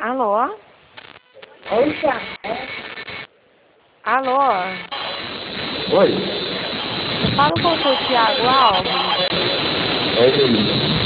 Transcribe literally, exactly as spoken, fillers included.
Alô? Oxa, Alô? oi, Eu falo com o seu Tiago Alves. é ele.